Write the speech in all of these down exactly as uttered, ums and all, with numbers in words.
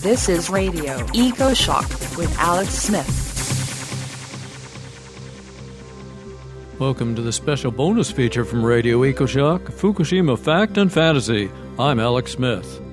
This is Radio EcoShock with Alex Smith. Welcome to the special bonus feature from Radio EcoShock, Fukushima Fact and Fantasy. I'm Alex Smith.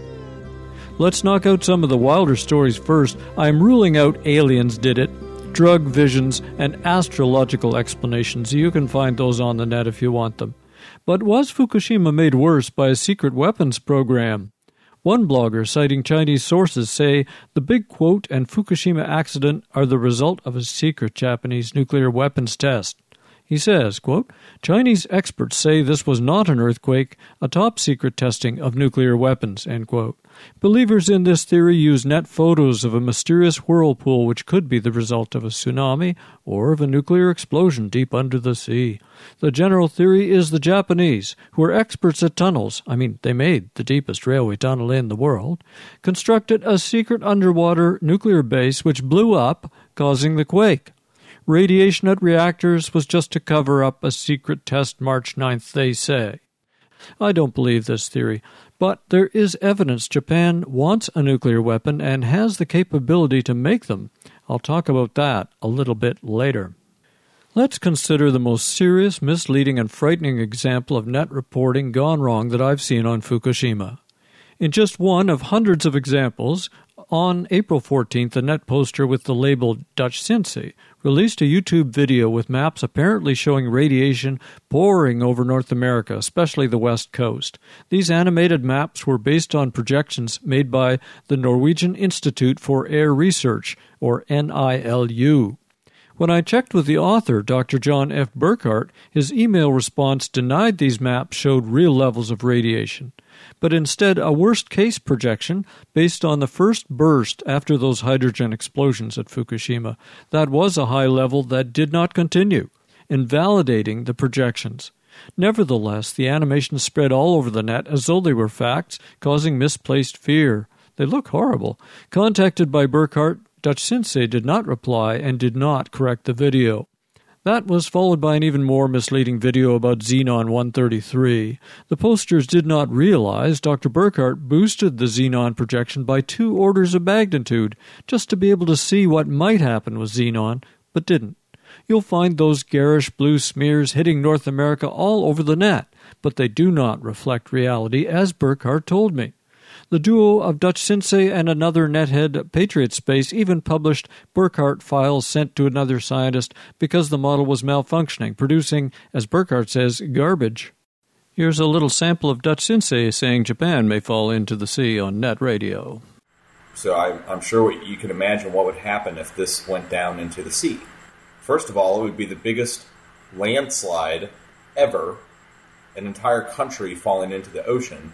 Let's knock out some of the wilder stories first. I'm ruling out aliens did it, drug visions, and astrological explanations. You can find those on the net if you want them. But was Fukushima made worse by a secret weapons program? One blogger citing Chinese sources say the big quote and Fukushima accident are the result of a secret Japanese nuclear weapons test. He says, quote, Chinese experts say this was not an earthquake, a top-secret testing of nuclear weapons, end quote. Believers in this theory use net photos of a mysterious whirlpool which could be the result of a tsunami or of a nuclear explosion deep under the sea. The general theory is the Japanese, who are experts at tunnels, I mean, they made the deepest railway tunnel in the world, constructed a secret underwater nuclear base which blew up, causing the quake. Radiation at reactors was just to cover up a secret test March ninth, they say. I don't believe this theory, but there is evidence Japan wants a nuclear weapon and has the capability to make them. I'll talk about that a little bit later. Let's consider the most serious, misleading, and frightening example of net reporting gone wrong that I've seen on Fukushima. In just one of hundreds of examples, on April fourteenth, a net poster with the label Dutch Sensei released a YouTube video with maps apparently showing radiation pouring over North America, especially the West Coast. These animated maps were based on projections made by the Norwegian Institute for Air Research, or N I L U. When I checked with the author, Doctor John F. Burkhart, his email response denied these maps showed real levels of radiation, but instead a worst-case projection based on the first burst after those hydrogen explosions at Fukushima. That was a high level that did not continue, invalidating the projections. Nevertheless, the animations spread all over the net as though they were facts, causing misplaced fear. They look horrible. Contacted by Burkhart, Dutch Sensei did not reply and did not correct the video. That was followed by an even more misleading video about Xenon one thirty-three. The posters did not realize Doctor Burkhart boosted the Xenon projection by two orders of magnitude just to be able to see what might happen with Xenon, but didn't. You'll find those garish blue smears hitting North America all over the net, but they do not reflect reality, as Burkhart told me. The duo of Dutch Sensei and another nethead, Patriot Space, even published Burkhart files sent to another scientist because the model was malfunctioning, producing, as Burkhart says, garbage. Here's a little sample of Dutch Sensei saying Japan may fall into the sea on net radio. So I, I'm sure you can imagine what would happen if this went down into the sea. First of all, it would be the biggest landslide ever, an entire country falling into the ocean.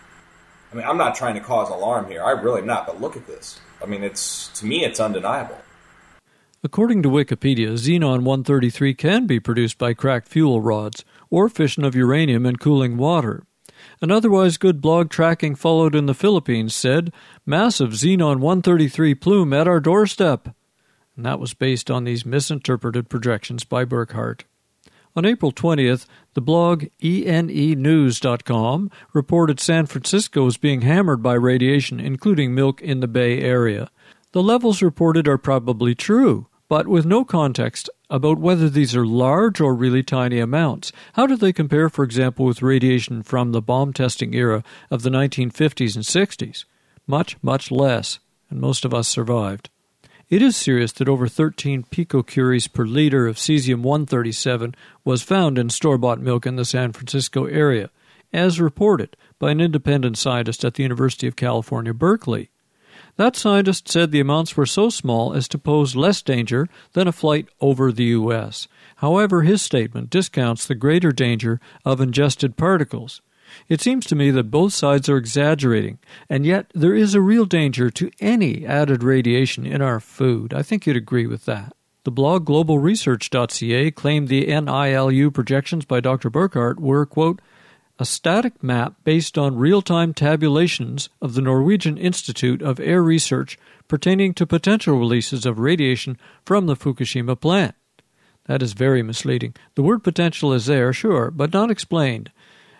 I mean, I'm not trying to cause alarm here. I really am not, but look at this. I mean, it's to me, it's undeniable. According to Wikipedia, Xenon one thirty-three can be produced by cracked fuel rods or fission of uranium and cooling water. An otherwise good blog tracking followed in the Philippines said, massive Xenon one thirty-three plume at our doorstep. And that was based on these misinterpreted projections by Burkhart. On April twentieth, the blog E N E news dot com reported San Francisco was being hammered by radiation, including milk in the Bay Area. The levels reported are probably true, but with no context about whether these are large or really tiny amounts. How do they compare, for example, with radiation from the bomb testing era of the nineteen fifties and sixties? Much, much less, and most of us survived. It is serious that over thirteen picocuries per liter of cesium one thirty-seven was found in store-bought milk in the San Francisco area, as reported by an independent scientist at the University of California, Berkeley. That scientist said the amounts were so small as to pose less danger than a flight over the U S. However, his statement discounts the greater danger of ingested particles. It seems to me that both sides are exaggerating, and yet there is a real danger to any added radiation in our food. I think you'd agree with that. The blog global research dot c a claimed the N I L U projections by Doctor Burkhart were, quote, a static map based on real-time tabulations of the Norwegian Institute of Air Research pertaining to potential releases of radiation from the Fukushima plant. That is very misleading. The word potential is there, sure, but not explained.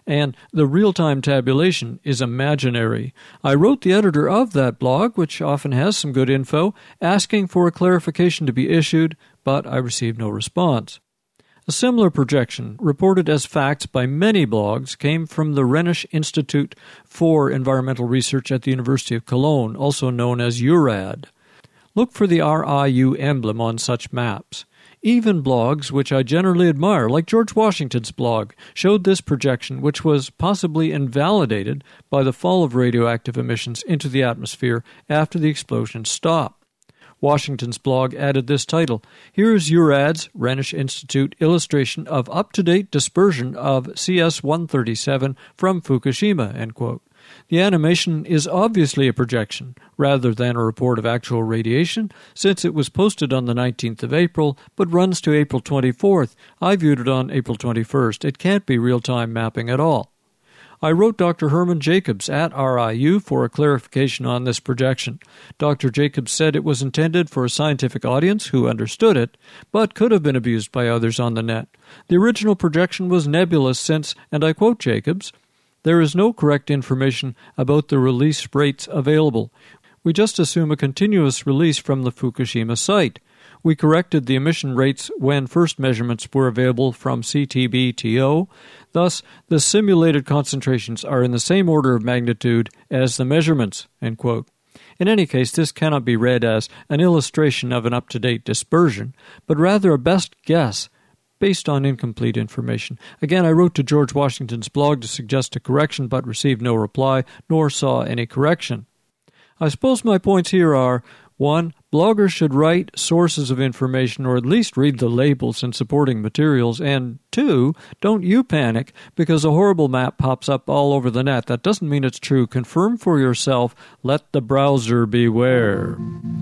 and the real-time tabulation is imaginary. I wrote the editor of that blog, which often has some good info, asking for a clarification to be issued, but I received no response. A similar projection, reported as facts by many blogs, came from the Rhenish Institute for Environmental Research at the University of Cologne, also known as URAD. Look for the R I U emblem on such maps. Even blogs which I generally admire, like George Washington's blog, showed this projection, which was possibly invalidated by the fall of radioactive emissions into the atmosphere after the explosion stopped. Washington's blog added this title, "Here is URAD's, Rhenish Institute, illustration of up-to-date dispersion of C S one thirty-seven from Fukushima," end quote. The animation is obviously a projection, rather than a report of actual radiation, since it was posted on the nineteenth of April, but runs to April twenty-fourth. I viewed it on April twenty-first. It can't be real-time mapping at all. I wrote Doctor Herman Jacobs at R I U for a clarification on this projection. Doctor Jacobs said it was intended for a scientific audience who understood it, but could have been abused by others on the net. The original projection was nebulous since, and I quote Jacobs, "There is no correct information about the release rates available. We just assume a continuous release from the Fukushima site. We corrected the emission rates when first measurements were available from C T B T O. Thus, the simulated concentrations are in the same order of magnitude as the measurements," end quote. In any case, this cannot be read as an illustration of an up-to-date dispersion, but rather a best guess based on incomplete information. Again, I wrote to George Washington's blog to suggest a correction, but received no reply, nor saw any correction. I suppose my points here are, one, bloggers should write sources of information or at least read the labels and supporting materials, and two, don't you panic because a horrible map pops up all over the net. That doesn't mean it's true. Confirm for yourself. Let the browser beware.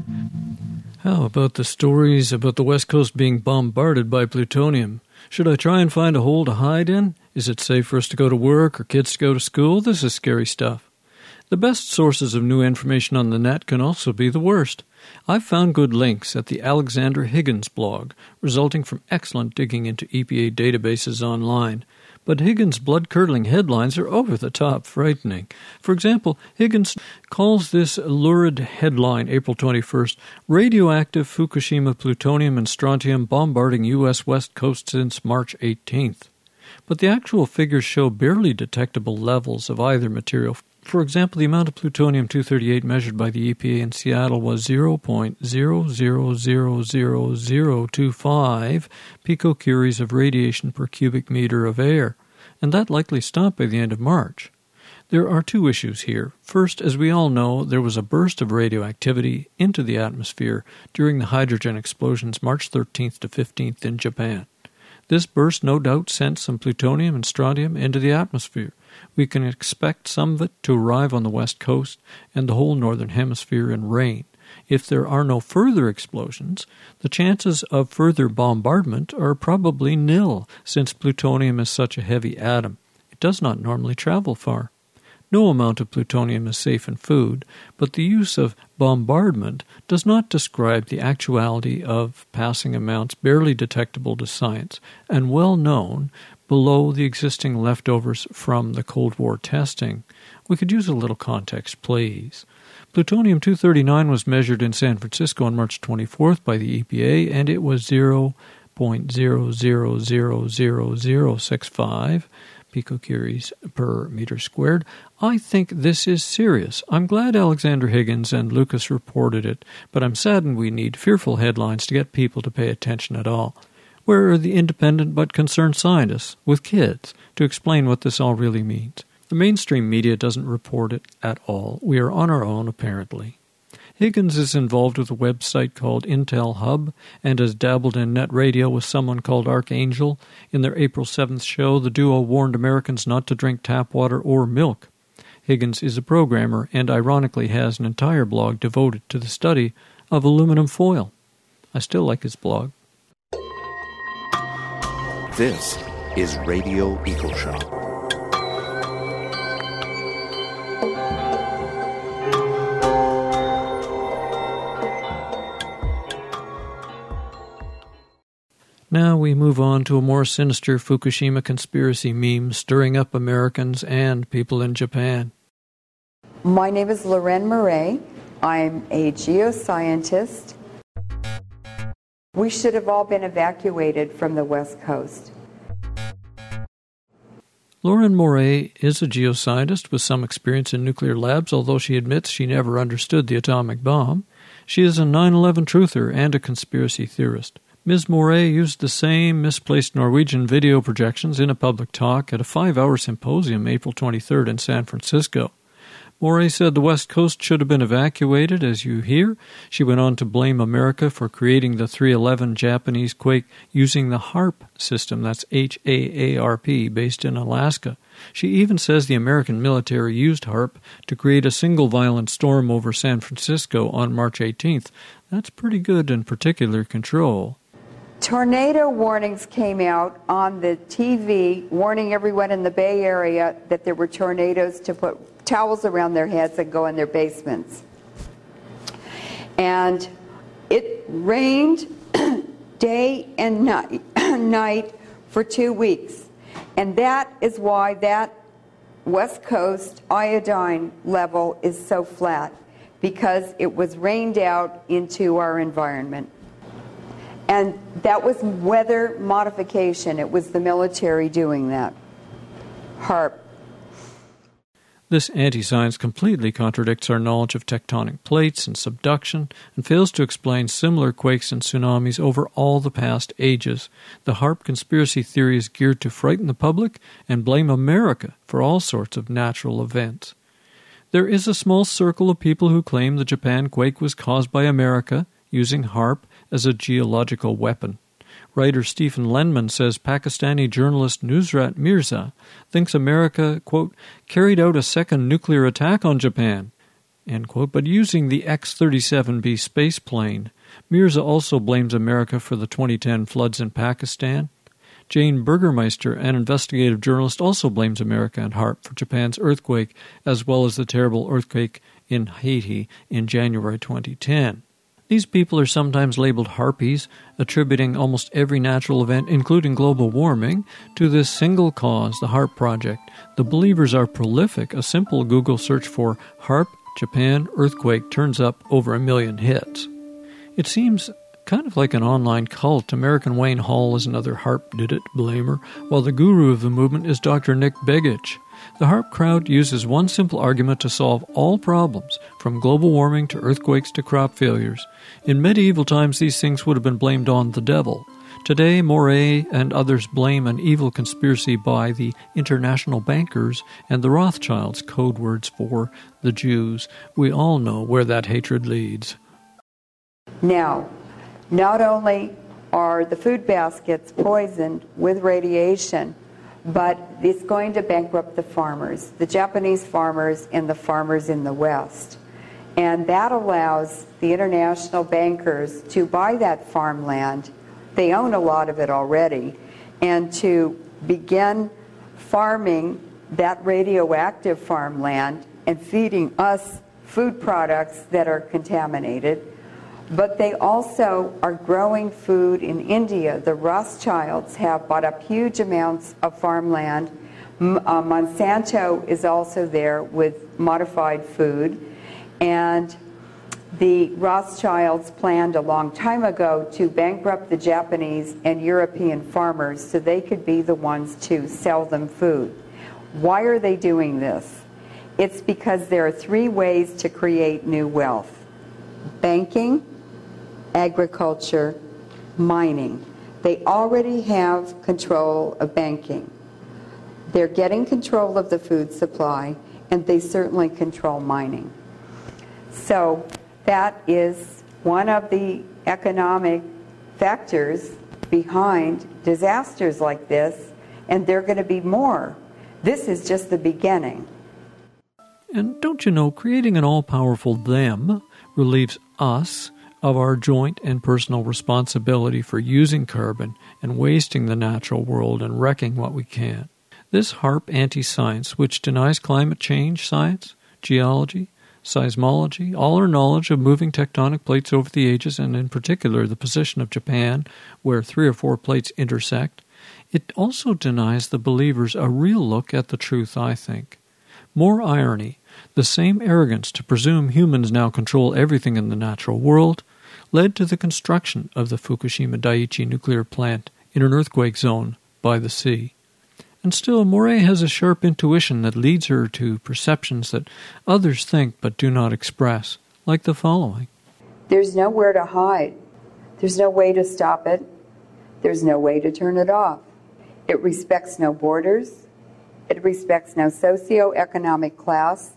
How about the stories about the West Coast being bombarded by plutonium? Should I try and find a hole to hide in? Is it safe for us to go to work or kids to go to school? This is scary stuff. The best sources of new information on the net can also be the worst. I've found good links at the Alexander Higgins blog, resulting from excellent digging into E P A databases online. But Higgins' blood-curdling headlines are over-the-top frightening. For example, Higgins calls this lurid headline, April twenty-first, "Radioactive Fukushima plutonium and strontium bombarding U S West Coast since March eighteenth." But the actual figures show barely detectable levels of either material. For example, the amount of plutonium two thirty-eight measured by the E P A in Seattle was zero point zero zero zero zero zero two five picocuries of radiation per cubic meter of air, and that likely stopped by the end of March. There are two issues here. First, as we all know, there was a burst of radioactivity into the atmosphere during the hydrogen explosions March thirteenth to fifteenth in Japan. This burst no doubt sent some plutonium and strontium into the atmosphere. We can expect some of it to arrive on the West Coast and the whole Northern Hemisphere in rain. If there are no further explosions, the chances of further bombardment are probably nil, since plutonium is such a heavy atom. It does not normally travel far. No amount of plutonium is safe in food, but the use of bombardment does not describe the actuality of passing amounts barely detectable to science and well known below the existing leftovers from the Cold War testing. We could use a little context, please. Plutonium two thirty-nine was measured in San Francisco on March twenty-fourth by the E P A, and it was zero point zero zero zero zero zero six five picocuries per meter squared. I think this is serious. I'm glad Alexander Higgins and Lucas reported it, but I'm saddened we need fearful headlines to get people to pay attention at all. Where are the independent but concerned scientists with kids to explain what this all really means? The mainstream media doesn't report it at all. We are on our own, apparently. Higgins is involved with a website called Intel Hub and has dabbled in net radio with someone called Archangel. In their April seventh show, the duo warned Americans not to drink tap water or milk. Higgins is a programmer and ironically has an entire blog devoted to the study of aluminum foil. I still like his blog. This is Radio EcoShock. Now we move on to a more sinister Fukushima conspiracy meme stirring up Americans and people in Japan. My name is Loren Murray. I'm a geoscientist. We should have all been evacuated from the West Coast. Loren Murray is a geoscientist with some experience in nuclear labs, although she admits she never understood the atomic bomb. She is a nine eleven truther and a conspiracy theorist. Miz Murray used the same misplaced Norwegian video projections in a public talk at a five-hour symposium April twenty-third in San Francisco. Murray said the West Coast should have been evacuated, as you hear. She went on to blame America for creating the three eleven Japanese quake using the HAARP system, that's H A A R P, based in Alaska. She even says the American military used HAARP to create a single violent storm over San Francisco on March eighteenth. That's pretty good in particular control. Tornado warnings came out on the T V, warning everyone in the Bay Area that there were tornadoes to put towels around their heads and go in their basements. And it rained day and night, night for two weeks. And that is why that West Coast iodine level is so flat, because it was rained out into our environment. And that was weather modification. It was the military doing that. HAARP. This anti-science completely contradicts our knowledge of tectonic plates and subduction and fails to explain similar quakes and tsunamis over all the past ages. The HAARP conspiracy theory is geared to frighten the public and blame America for all sorts of natural events. There is a small circle of people who claim the Japan quake was caused by America using HAARP as a geological weapon. Writer Stephen Lenman says Pakistani journalist Nusrat Mirza thinks America, quote, carried out a second nuclear attack on Japan, end quote, but using the X thirty-seven B space plane. Mirza also blames America for the twenty ten floods in Pakistan. Jane Burgermeister, an investigative journalist, also blames America and HAARP for Japan's earthquake, as well as the terrible earthquake in Haiti in January twenty ten. These people are sometimes labeled harpies, attributing almost every natural event, including global warming, to this single cause, the HAARP project. The believers are prolific. A simple Google search for HAARP Japan earthquake turns up over a million hits. It seems kind of like an online cult. American Wayne Hall is another HAARP did-it blamer, while the guru of the movement is Doctor Nick Begich. The HAARP crowd uses one simple argument to solve all problems, from global warming to earthquakes to crop failures. In medieval times, these things would have been blamed on the devil. Today, Moray and others blame an evil conspiracy by the international bankers and the Rothschilds, code words for the Jews. We all know where that hatred leads. Now, not only are the food baskets poisoned with radiation, but it's going to bankrupt the farmers, the Japanese farmers and the farmers in the West. And that allows the international bankers to buy that farmland. They own a lot of it already. And to begin farming that radioactive farmland and feeding us food products that are contaminated. But they also are growing food in India. The Rothschilds have bought up huge amounts of farmland. M- uh, Monsanto is also there with modified food. And the Rothschilds planned a long time ago to bankrupt the Japanese and European farmers so they could be the ones to sell them food. Why are they doing this? It's because there are three ways to create new wealth: banking, agriculture, mining. They already have control of banking. They're getting control of the food supply, and they certainly control mining. So that is one of the economic factors behind disasters like this, and there are going to be more. This is just the beginning. And don't you know, creating an all-powerful them relieves us of our joint and personal responsibility for using carbon and wasting the natural world and wrecking what we can. This HAARP anti-science, which denies climate change science, geology, seismology, all our knowledge of moving tectonic plates over the ages, and in particular the position of Japan, where three or four plates intersect, it also denies the believers a real look at the truth, I think. More irony, the same arrogance to presume humans now control everything in the natural world, led to the construction of the Fukushima Daiichi nuclear plant in an earthquake zone by the sea. And still, Moray has a sharp intuition that leads her to perceptions that others think but do not express, like the following. There's nowhere to hide. There's no way to stop it. There's no way to turn it off. It respects no borders. It respects no socioeconomic class.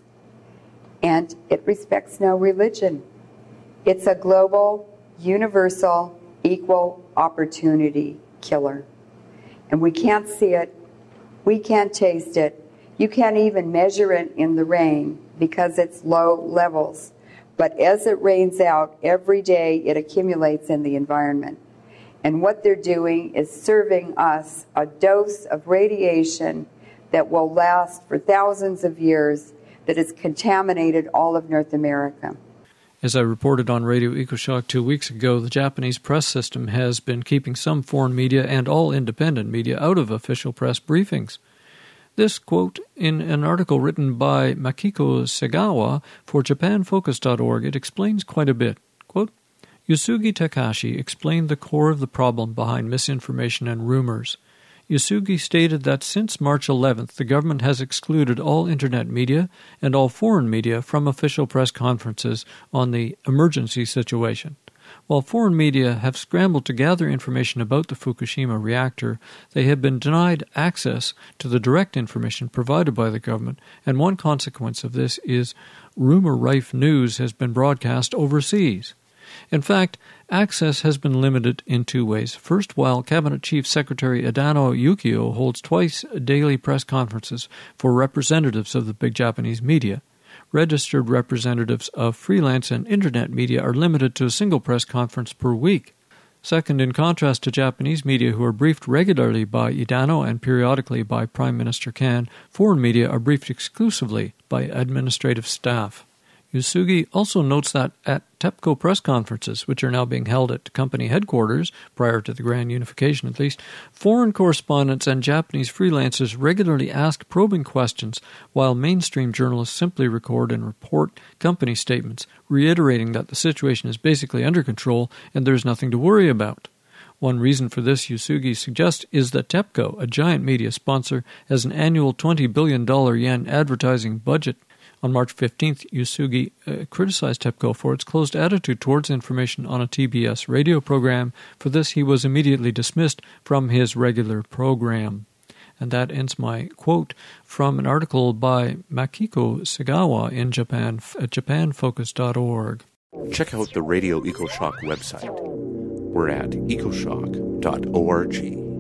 And it respects no religion. It's a global, universal, equal opportunity killer. And we can't see it. We can't taste it. You can't even measure it in the rain because it's low levels. But as it rains out, every day it accumulates in the environment. And what they're doing is serving us a dose of radiation that will last for thousands of years, that has contaminated all of North America. As I reported on Radio EcoShock two weeks ago, the Japanese press system has been keeping some foreign media and all independent media out of official press briefings. This, quote, in an article written by Makiko Segawa for Japan Focus dot org, it explains quite a bit. Quote, Yusugi Takashi explained the core of the problem behind misinformation and rumors. Yusugi stated that since March eleventh, the government has excluded all Internet media and all foreign media from official press conferences on the emergency situation. While foreign media have scrambled to gather information about the Fukushima reactor, they have been denied access to the direct information provided by the government, and one consequence of this is rumor-rife news has been broadcast overseas. In fact, access has been limited in two ways. First, while Cabinet Chief Secretary Adano Yukio holds twice daily press conferences for representatives of the big Japanese media, registered representatives of freelance and Internet media are limited to a single press conference per week. Second, in contrast to Japanese media who are briefed regularly by Idano and periodically by Prime Minister Kan, foreign media are briefed exclusively by administrative staff. Yusugi also notes that at TEPCO press conferences, which are now being held at company headquarters, prior to the grand unification at least, foreign correspondents and Japanese freelancers regularly ask probing questions, while mainstream journalists simply record and report company statements, reiterating that the situation is basically under control and there is nothing to worry about. One reason for this, Yusugi suggests, is that TEPCO, a giant media sponsor, has an annual twenty billion dollars yen advertising budget. On March fifteenth, Yusugi uh, criticized TEPCO for its closed attitude towards information on a T B S radio program. For this, he was immediately dismissed from his regular program. And that ends my quote from an article by Makiko Segawa in Japan at Japan Focus dot org. Check out the Radio EcoShock website. We're at ecoshock dot org.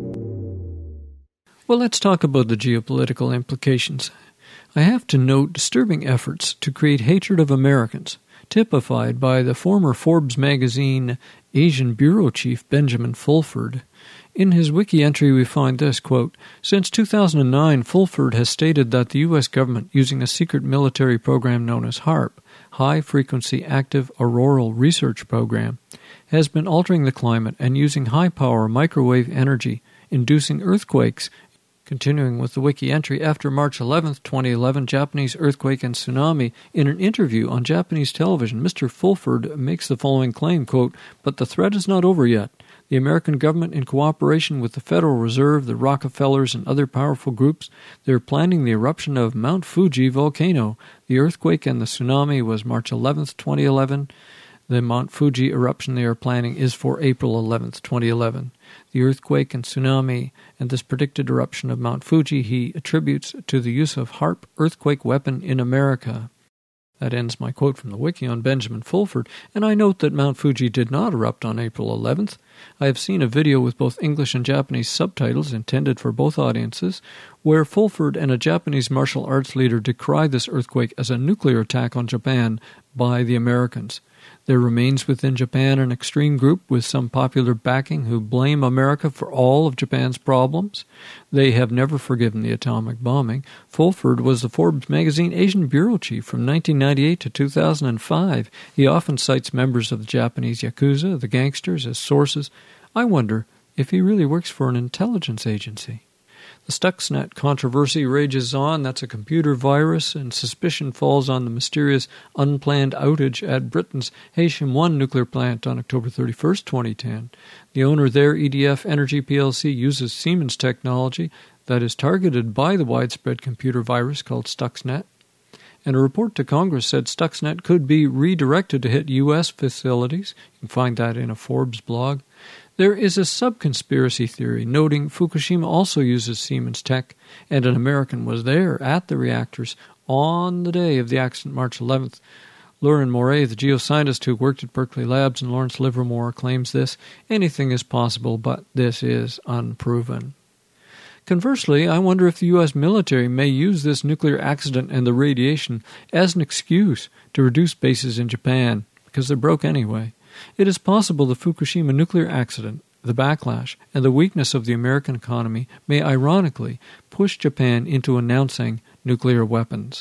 Well, let's talk about the geopolitical implications. I have to note disturbing efforts to create hatred of Americans, typified by the former Forbes magazine Asian bureau chief Benjamin Fulford. In his wiki entry we find this, quote, Since two thousand nine, Fulford has stated that the U S government, using a secret military program known as HAARP, High Frequency Active Auroral Research Program, has been altering the climate and using high-power microwave energy, inducing earthquakes. Continuing with the wiki entry, after March eleventh, twenty eleven, Japanese earthquake and tsunami, in an interview on Japanese television, Mister Fulford makes the following claim, quote, But the threat is not over yet. The American government, in cooperation with the Federal Reserve, the Rockefellers, and other powerful groups, they are planning the eruption of Mount Fuji volcano. The earthquake and the tsunami was March eleventh, twenty eleven. The Mount Fuji eruption they are planning is for April eleventh, twenty eleven. The earthquake and tsunami and this predicted eruption of Mount Fuji he attributes to the use of HAARP earthquake weapon in America. That ends my quote from the wiki on Benjamin Fulford, and I note that Mount Fuji did not erupt on April eleventh. I have seen a video with both English and Japanese subtitles intended for both audiences, where Fulford and a Japanese martial arts leader decry this earthquake as a nuclear attack on Japan by the Americans. There remains within Japan an extreme group with some popular backing who blame America for all of Japan's problems. They have never forgiven the atomic bombing. Fulford was the Forbes magazine Asian bureau chief from nineteen ninety-eight to two thousand five. He often cites members of the Japanese Yakuza, the gangsters, as sources. I wonder if he really works for an intelligence agency. The Stuxnet controversy rages on. That's a computer virus, and suspicion falls on the mysterious unplanned outage at Britain's Heysham one nuclear plant on October thirty-first, twenty ten. The owner there, E D F Energy P L C, uses Siemens technology that is targeted by the widespread computer virus called Stuxnet. And a report to Congress said Stuxnet could be redirected to hit U S facilities. You can find that in a Forbes blog. There is a sub-conspiracy theory noting Fukushima also uses Siemens tech, and an American was there at the reactors on the day of the accident, March eleventh. Lauren Moret, the geoscientist who worked at Berkeley Labs, and Lawrence Livermore claims this. Anything is possible, but this is unproven. Conversely, I wonder if the U S military may use this nuclear accident and the radiation as an excuse to reduce bases in Japan, because they're broke anyway. It is possible the Fukushima nuclear accident, the backlash, and the weakness of the American economy may ironically push Japan into announcing nuclear weapons.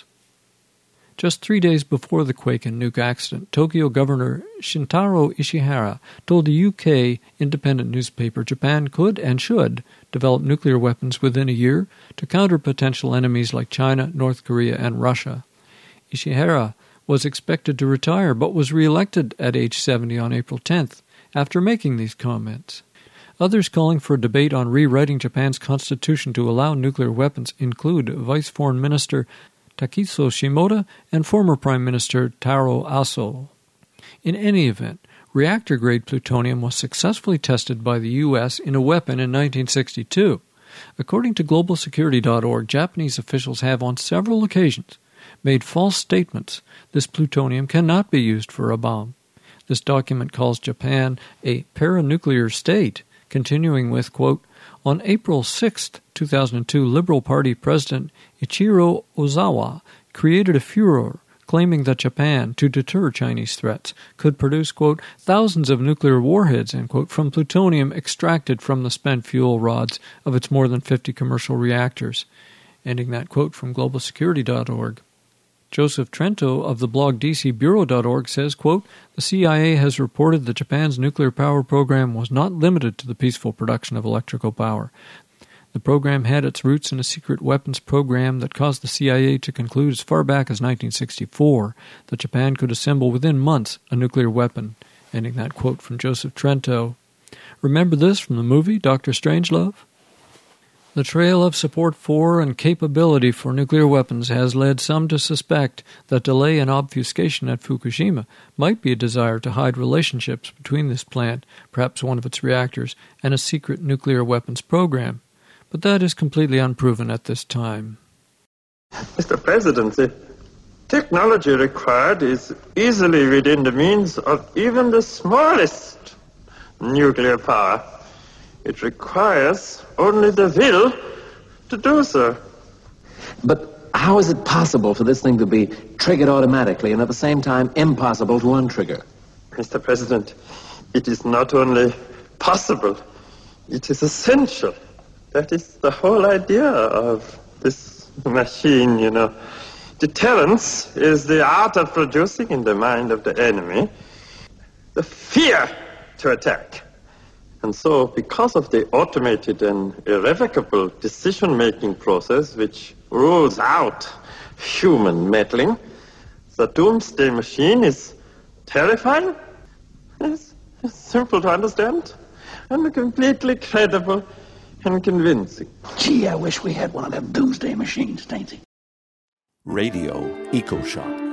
Just three days before the quake and nuke accident, Tokyo Governor Shintaro Ishihara told the U K independent newspaper Japan could and should develop nuclear weapons within a year to counter potential enemies like China, North Korea, and Russia. Ishihara was expected to retire, but was re-elected at age seventy on April tenth after making these comments. Others calling for a debate on rewriting Japan's constitution to allow nuclear weapons include Vice Foreign Minister Takeshi Shimoda and former Prime Minister Taro Aso. In any event, reactor-grade plutonium was successfully tested by the U S in a weapon in nineteen sixty-two. According to global security dot org, Japanese officials have on several occasions made false statements this plutonium cannot be used for a bomb. This document calls Japan a paranuclear state, continuing with, quote, on April sixth, two thousand two, Liberal Party President Ichiro Ozawa created a furor claiming that Japan, to deter Chinese threats, could produce, quote, thousands of nuclear warheads, end quote, from plutonium extracted from the spent fuel rods of its more than fifty commercial reactors. Ending that quote from global security dot org. Joseph Trento of the blog D C Bureau dot org says, quote, the C I A has reported that Japan's nuclear power program was not limited to the peaceful production of electrical power. The program had its roots in a secret weapons program that caused the C I A to conclude as far back as nineteen sixty-four that Japan could assemble within months a nuclear weapon. Ending that quote from Joseph Trento. Remember this from the movie Doctor Strangelove? The trail of support for and capability for nuclear weapons has led some to suspect that delay and obfuscation at Fukushima might be a desire to hide relationships between this plant, perhaps one of its reactors, and a secret nuclear weapons program. But that is completely unproven at this time. Mister President, the technology required is easily within the means of even the smallest nuclear power. It requires only the will to do so. But how is it possible for this thing to be triggered automatically and at the same time impossible to untrigger? Mister President, it is not only possible, it is essential. That is the whole idea of this machine, you know. Deterrence is the art of producing in the mind of the enemy the fear to attack. And so, because of the automated and irrevocable decision-making process which rules out human meddling, the doomsday machine is terrifying, it's, it's simple to understand, and completely credible and convincing. Gee, I wish we had one of them doomsday machines, Stainsy. Radio EcoShock.